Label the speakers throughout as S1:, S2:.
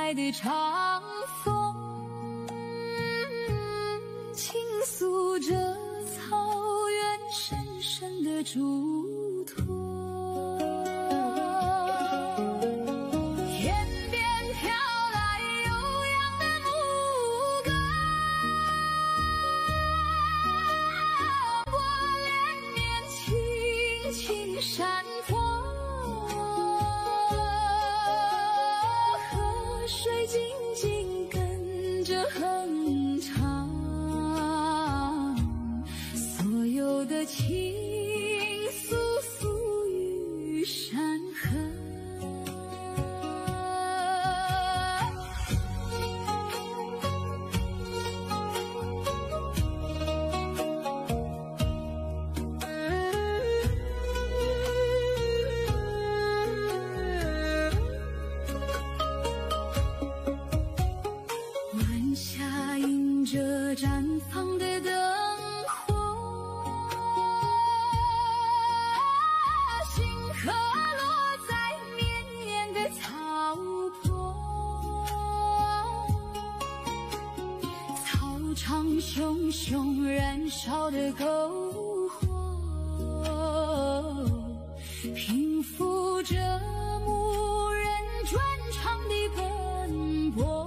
S1: 来的长风，倾诉着草原深深的嘱托。天边飘来悠扬的牧歌，我连绵轻轻闪过。水静静跟着哼唱，所有的情诉诉于山河。这绽放的灯火，星河落在绵延的草坡，草场熊熊燃烧的篝火，平复着牧人专长的奔波。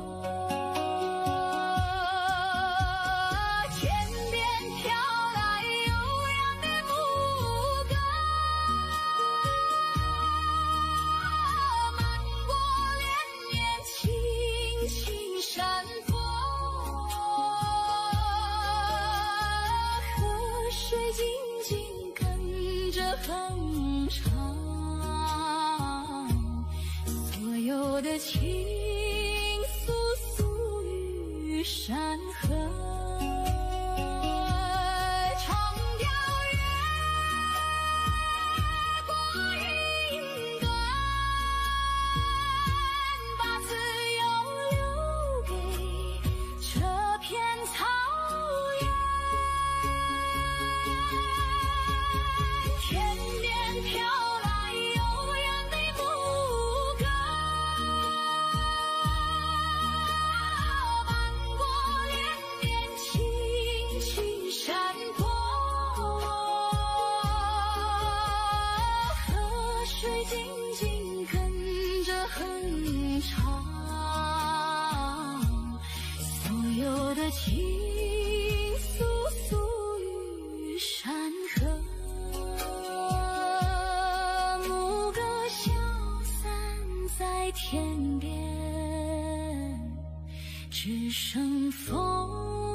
S1: 山坡，河水静静跟着哼唱，所有的情诉诉于山河。静静跟着哼唱，所有的情诉诉于山河。牧歌消散在天边，只剩风